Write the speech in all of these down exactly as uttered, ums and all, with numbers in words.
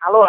Alô?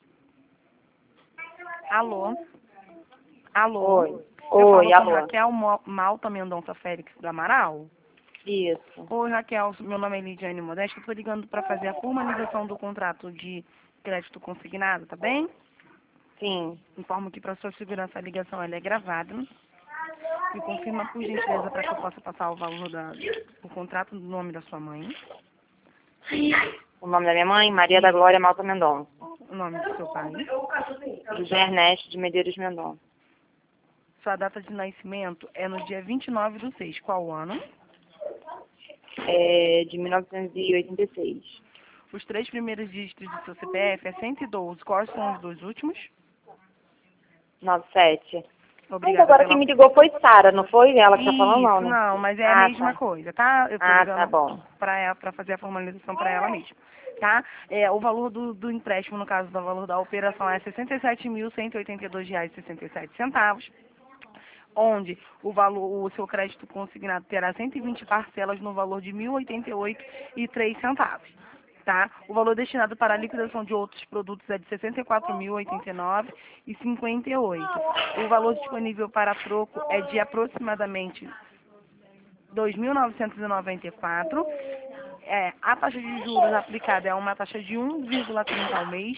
Alô? Alô? Oi. Eu Oi, falo com alô. Raquel Mo- Malta Mendonça Félix do Amaral. Isso. Oi, Raquel. Meu nome é Lidiane Modesto. Estou ligando para fazer a formalização do contrato de crédito consignado, tá bem? Sim. Informo que, para sua segurança, a ligação ela é gravada. Me confirma, por gentileza, para que eu possa passar o valor da, do contrato do nome da sua mãe, O nome da minha mãe, Maria da Glória Malta Mendonça. o nome do seu pai, José Ernesto de Medeiros Mendonça. sua data de nascimento é no dia vinte e nove do seis. Qual ano? É de mil novecentos e oitenta e seis. Os três primeiros dígitos do seu C P F é cento e doze. Quais são os dois últimos? noventa e sete. Mas Obrigada agora pela... quem me ligou foi Sara, não foi ela que tá falando não, Isso, né? não, mas é a Ah, mesma tá. coisa, tá? Eu tô Ah, tá ligando bom. pra ela, pra fazer a formalização pra ela mesma, tá? É, o valor do, do empréstimo, no caso do valor da operação, é sessenta e sete mil cento e oitenta e dois reais e sessenta e sete centavos, onde o valor, o seu crédito consignado terá cento e vinte parcelas no valor de mil e oitenta e oito reais e três centavos. Tá? O valor destinado para a liquidação de outros produtos é de sessenta e quatro mil e oitenta e nove reais e cinquenta e oito centavos. O valor disponível para troco é de aproximadamente dois mil novecentos e noventa e quatro reais. É, a taxa de juros aplicada é uma taxa de um vírgula trinta ao mês,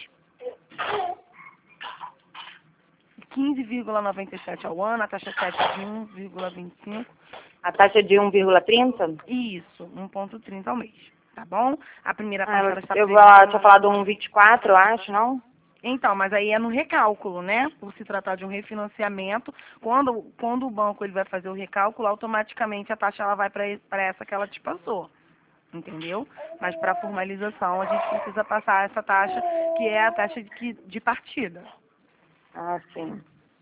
quinze vírgula noventa e sete ao ano, a taxa sete é de um vírgula vinte e cinco. A taxa é de um vírgula trinta? Isso, um vírgula trinta ao mês, tá bom? A primeira Ah, parcela está eu vou- prevista... tinha falado um vinte e quatro, eu acho, não? Então, mas aí é no recálculo, né? Por se tratar de um refinanciamento, quando, quando o banco ele vai fazer o recálculo, automaticamente a taxa ela vai para essa que ela te passou, entendeu? Mas para formalização a gente precisa passar essa taxa, que é a taxa de, que- de partida. Ah, sim.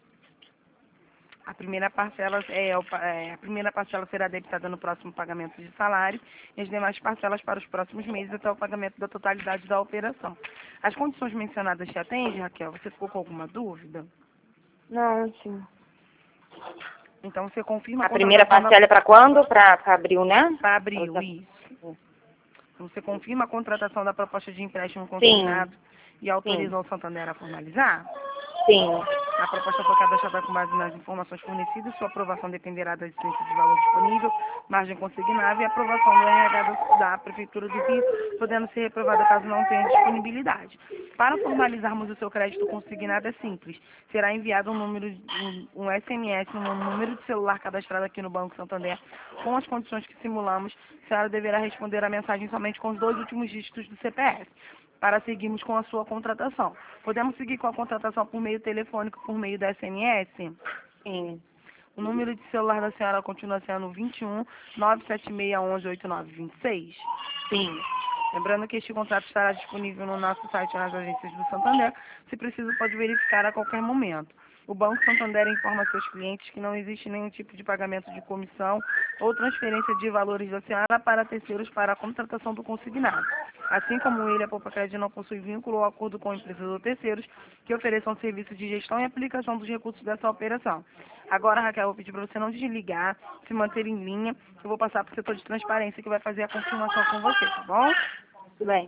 A primeira parcela é, o pa- é, a primeira parcela será debitada no próximo pagamento de salário e as demais parcelas para os próximos meses até o pagamento da totalidade da operação. As condições mencionadas te atendem, Raquel? Você ficou com alguma dúvida? Não, sim. Então você confirma a A primeira contratação parcela é para quando? Para abril, né? para Ela abril, tá- isso. Você confirma a contratação da proposta de empréstimo Sim, consignado e sim, autoriza o Santander a formalizar? sim. A proposta foi cadastrada com base nas informações fornecidas. Sua aprovação dependerá da existência de valor disponível, margem consignável e aprovação do R H da, da Prefeitura do Rio, podendo ser reprovada caso não tenha disponibilidade. Para formalizarmos o seu crédito consignado é simples. Será enviado um, número, um, um S M S no número de celular cadastrado aqui no Banco Santander com as condições que simulamos. A senhora deverá responder a mensagem somente com os dois últimos dígitos do C P F, para seguirmos com a sua contratação. Podemos seguir com a contratação por meio telefônico, por meio da S M S? Sim. O número de celular da senhora continua sendo vinte e um, nove sete seis, onze, oito nove dois seis? Sim. Lembrando que este contrato estará disponível no nosso site e nas agências do Santander. Se preciso, pode verificar a qualquer momento. O Banco Santander informa seus clientes que não existe nenhum tipo de pagamento de comissão ou transferência de valores da senhora para terceiros para a contratação do consignado. Assim como ele, a Poupa Crédito não possui vínculo ou acordo com empresas ou terceiros que ofereçam serviços de gestão e aplicação dos recursos dessa operação. Agora, Raquel, eu vou pedir para você não desligar, se manter em linha. Eu vou passar para o setor de transparência que vai fazer a confirmação com você, tá bom? Tudo bem.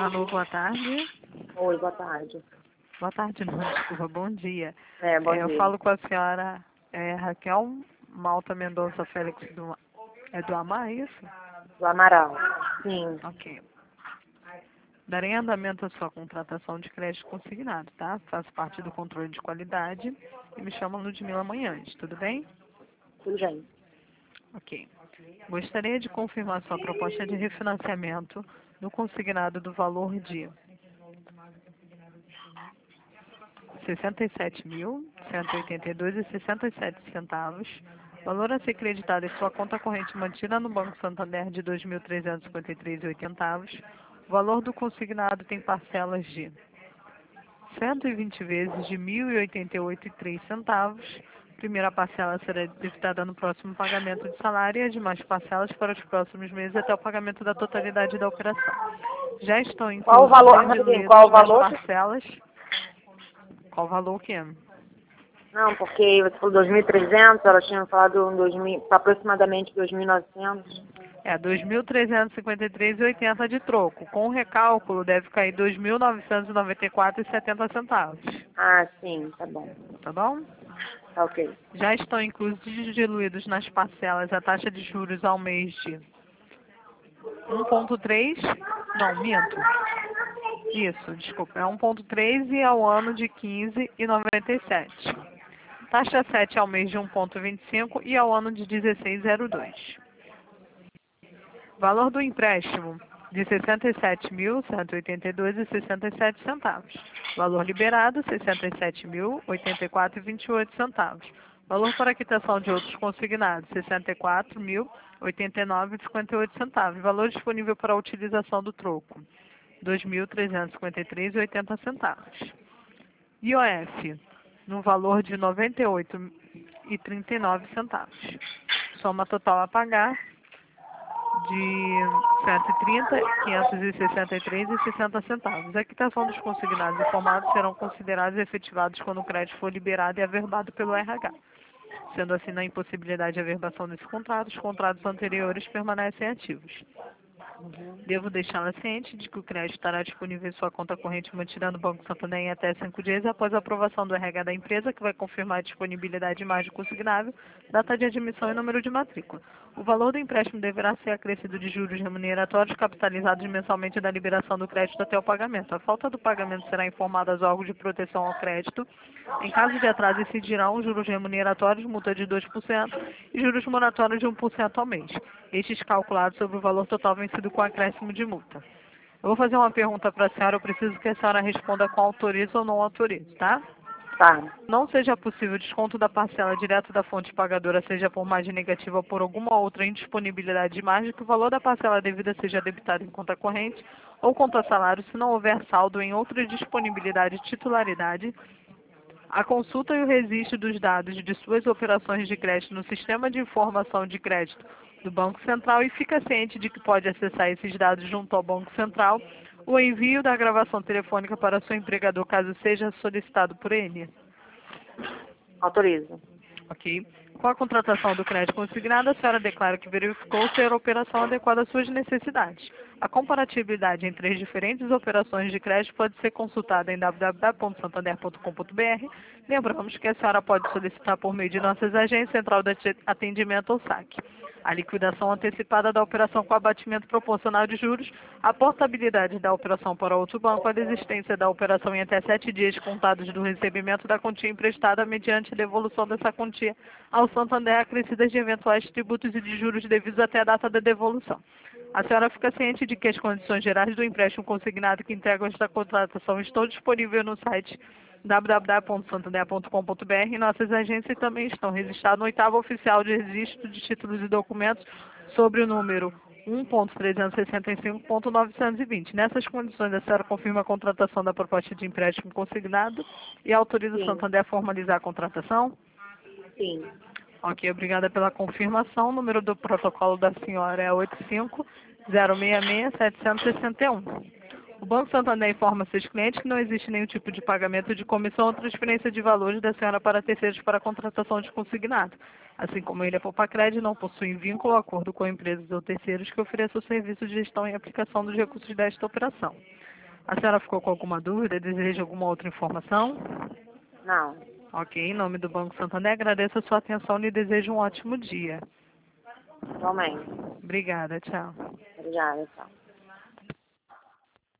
Manu, boa tarde. Oi, boa tarde. Boa tarde, não, desculpa, bom dia. É, bom É, eu dia. falo com a senhora é, Raquel Malta Mendonça Félix do, é do Amar, é isso? Do Amaral. Sim. Ok. Darei andamento à sua contratação de crédito consignado, tá? Faço parte do controle de qualidade e me chamo Ludmila Manhães, tudo bem? Tudo bem. Ok. Gostaria de confirmar sua proposta de refinanciamento no consignado do valor de sessenta e sete mil, cento e oitenta e dois reais e sessenta e sete centavos, valor a ser creditado em sua conta corrente mantida no Banco Santander de dois mil trezentos e cinquenta e três reais e oitenta centavos. O valor do consignado tem parcelas de cento e vinte vezes de mil e oitenta e oito reais e três centavos. Primeira parcela será debitada no próximo pagamento de salário e as demais parcelas para os próximos meses até o pagamento da totalidade da operação. Já estão Qual o inclusos valor? e Rapidinho, diluídos qual o nas valor? parcelas. Qual o valor que é? Não, porque você falou dois mil e trezentos, ela tinha falado dois mil, aproximadamente dois mil e novecentos. É, dois mil trezentos e cinquenta e três reais e oitenta centavos de troco. Com o recálculo, deve cair dois mil novecentos e noventa e quatro reais e setenta centavos. Ah, sim, tá bom. Tá bom? Tá ok. Já estão inclusos e diluídos nas parcelas a taxa de juros ao mês de um vírgula três, não, minto. Isso, desculpa, é um vírgula três e ao ano de quinze reais e noventa e sete centavos. Taxa sete ao mês de um vírgula vinte e cinco e ao ano de dezesseis reais e dois centavos. Valor do empréstimo de sessenta e sete mil, cento e oitenta e dois reais e sessenta e sete centavos. Valor liberado, sessenta e sete mil, oitenta e quatro reais e vinte e oito centavos. Valor para quitação de outros consignados, sessenta e quatro mil, oitenta e nove reais e cinquenta e oito centavos. Valor disponível para a utilização do troco, dois mil trezentos e cinquenta e três reais e oitenta centavos. I O F, no valor de noventa e oito reais e trinta e nove centavos. Soma total a pagar de cento e trinta, quinhentos e sessenta e três reais e sessenta centavos. A quitação dos consignados informados serão considerados e efetivados quando o crédito for liberado e averbado pelo R H. Sendo assim, na impossibilidade de averbação desse contrato, os contratos anteriores permanecem ativos. Devo deixá-la ciente de que o crédito estará disponível em sua conta corrente mantida no Banco Santander em até cinco dias após a aprovação do R H da empresa, que vai confirmar a disponibilidade de imagem consignável, data de admissão e número de matrícula. O valor do empréstimo deverá ser acrescido de juros remuneratórios capitalizados mensalmente da liberação do crédito até o pagamento. A falta do pagamento será informada aos órgãos de proteção ao crédito. Em caso de atraso, incidirão juros remuneratórios, multa de dois por cento e juros moratórios de um por cento ao mês. Estes calculados sobre o valor total vencido com acréscimo de multa. Eu vou fazer uma pergunta para a senhora, eu preciso que a senhora responda com autoriza ou não autoriza, tá? Tá. Não seja possível desconto da parcela direto da fonte pagadora, seja por margem negativa ou por alguma outra indisponibilidade de margem, que o valor da parcela devida seja debitado em conta corrente ou conta salário, se não houver saldo em outra disponibilidade de titularidade. A consulta e o registro dos dados de suas operações de crédito no Sistema de Informação de Crédito do Banco Central e fica ciente de que pode acessar esses dados junto ao Banco Central, o envio da gravação telefônica para seu empregador, caso seja solicitado por ele. Autoriza. Ok. Com a contratação do crédito consignado, a senhora declara que verificou ser a operação adequada às suas necessidades. A comparatibilidade entre as diferentes operações de crédito pode ser consultada em w w w ponto santander ponto com ponto b r. Lembramos que a senhora pode solicitar por meio de nossas agências, Central de Atendimento ou saque. A liquidação antecipada da operação com abatimento proporcional de juros, a portabilidade da operação para outro banco, a desistência da operação em até sete dias contados do recebimento da quantia emprestada mediante a devolução dessa quantia ao Santander acrescidas de eventuais tributos e de juros devidos até a data da devolução. A senhora fica ciente de que as condições gerais do empréstimo consignado que integram esta contratação estão disponíveis no site w w w ponto santander ponto com ponto b r e nossas agências também estão registradas no oitavo oficial de registro de títulos e documentos sobre o número um ponto trezentos e sessenta e cinco ponto novecentos e vinte. Nessas condições, a senhora confirma a contratação da proposta de empréstimo consignado e autoriza o Sim. Santander a formalizar a contratação? Sim. Ok, obrigada pela confirmação. O número do protocolo da senhora é oito cinco zero seis seis sete seis um. O Banco Santander informa seus clientes que não existe nenhum tipo de pagamento de comissão ou transferência de valores da senhora para terceiros para a contratação de consignado. Assim como ele, a Popacred não possui vínculo ou acordo com empresas ou terceiros que ofereçam o serviço de gestão e aplicação dos recursos desta operação. A senhora ficou com alguma dúvida? Deseja alguma outra informação? Não. Ok, em nome do Banco Santander, agradeço a sua atenção e lhe desejo um ótimo dia. Igualmente. Obrigada, tchau. Obrigada, tchau.